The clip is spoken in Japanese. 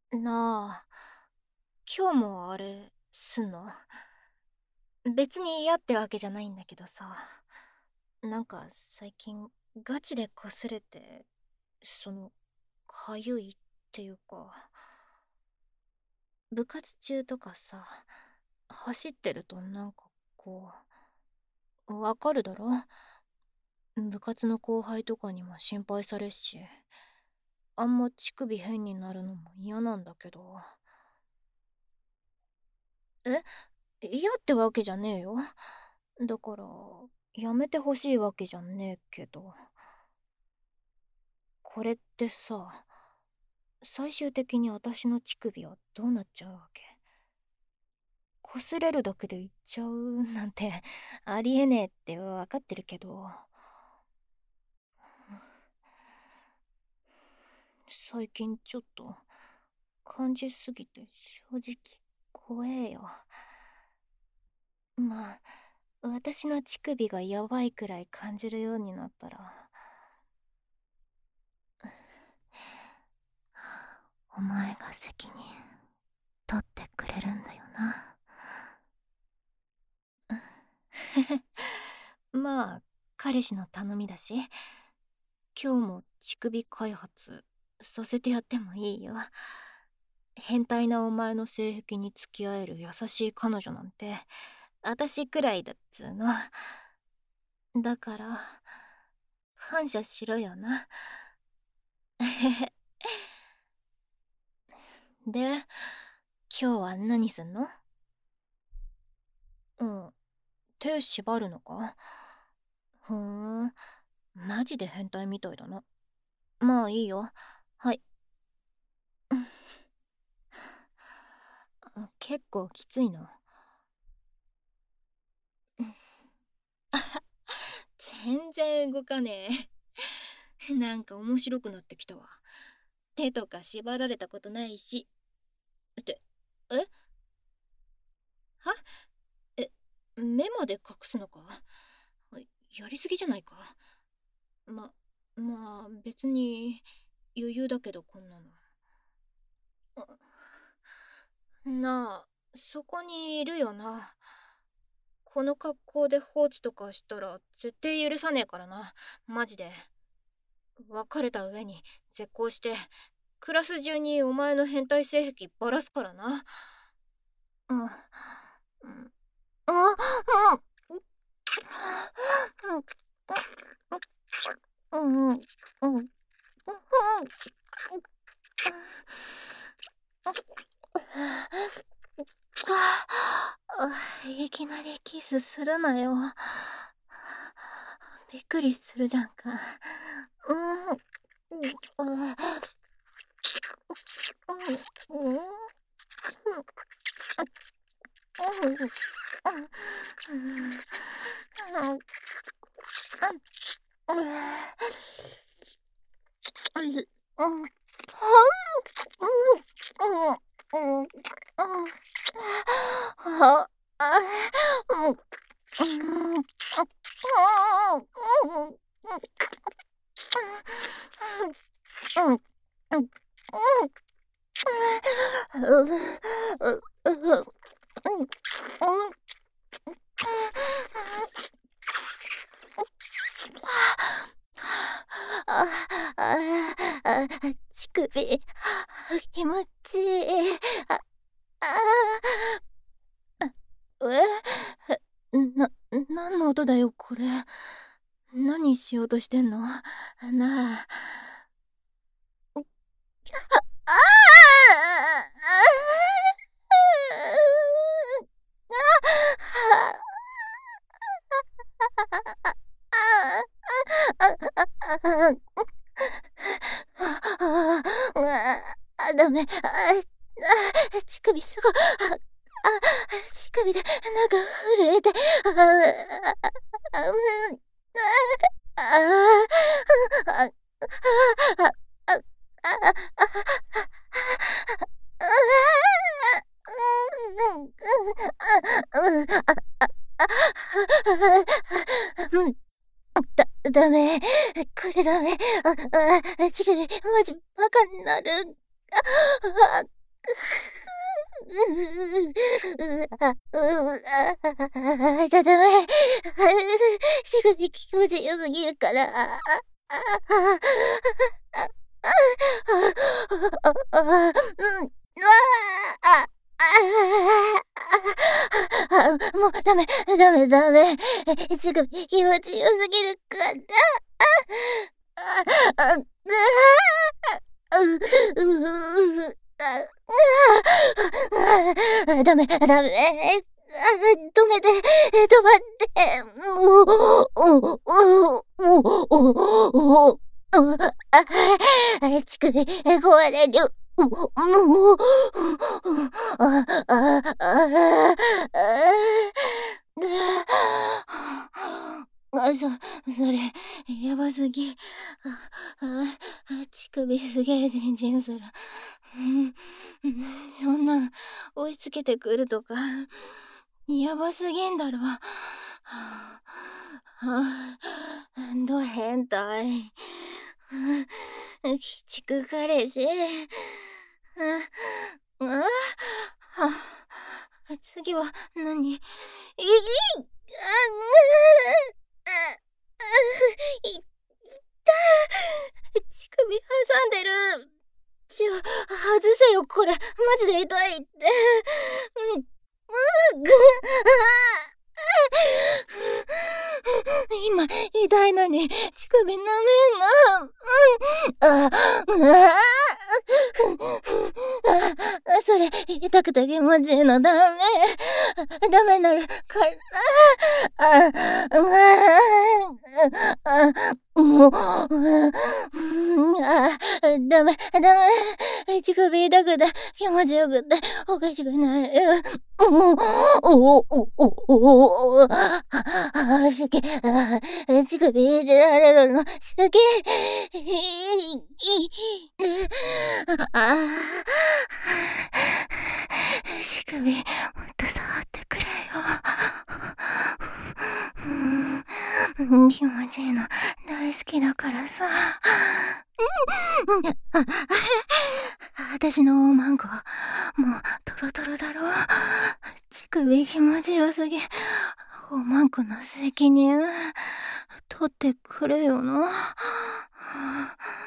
なあ、今日もあれ、すんの？別に嫌ってわけじゃないんだけどさ、なんか最近ガチで擦れて、その、かゆいっていうか、部活中とかさ、走ってるとなんかこわかるだろ？部活の後輩とかにも心配されっし、あんま乳首変になるのも嫌なんだけど。え？嫌ってわけじゃねえよ。だから、やめてほしいわけじゃねえけど。これってさ、最終的に私の乳首はどうなっちゃうわけ？擦れるだけでいっちゃうなんてありえねえってわかってるけど、最近ちょっと感じすぎて正直怖えよ。まあ、私の乳首がやばいくらい感じるようになったら、お前が責任取ってくれるんだよな。まあ、彼氏の頼みだし、今日も乳首開発させてやってもいいよ。変態なお前の性癖に付き合える優しい彼女なんて、私くらいだっつーの。だから、感謝しろよな。で、今日は何すんの？うん、手縛るのか？ふーん、マジで変態みたいだな。まあいいよ。はい。結構きついの？全然動かねえ。なんか面白くなってきたわ。手とか縛られたことないし。って、えはえ、目まで隠すのか？やりすぎじゃないか？ま、まあ別に余裕だけどこんなの。なあ、そこにいるよな。この格好で放置とかしたら絶対許さねえからな。マジで。別れた上に絶交してクラス中にお前の変態性癖ばらすからな。うん。うん。あ、うん。うん。うん。うん。いきなりキスするなよ。びっくりするじゃんか。うん。うん。うん。乳首、気持ちいい。あ、何の音だよ、これ。何しようとしてんの？なあ。あダメ。乳首すごい。乳首でなんか震えて。ダメ。これダメ。乳首、マジバカになる。 もうダメ。乳首気持ちよすぎるから。ダメ。止めて、止まって。乳首壊れる。それ、やばすぎ。乳首すげえジンジンする。そんな、押し付けてくるとか、やばすぎんだろ。ど変態。鬼畜彼氏。次は何？いった乳首挟んでる。外せよ、これ。マジで痛いって。今、痛いのに、乳首舐めんな。それ、痛くて気持ちいいのダメになるから。ダメ。乳首痛くて気持ちよくておかしくなる。すげえ。乳首いじられるのすげえ。乳首もっと触ってくれよ。気持ちいいの大好きだからさ。私のおまんこもうトロトロだろ。乳首気持ちよすぎ。おまんこの責任取ってくれよな。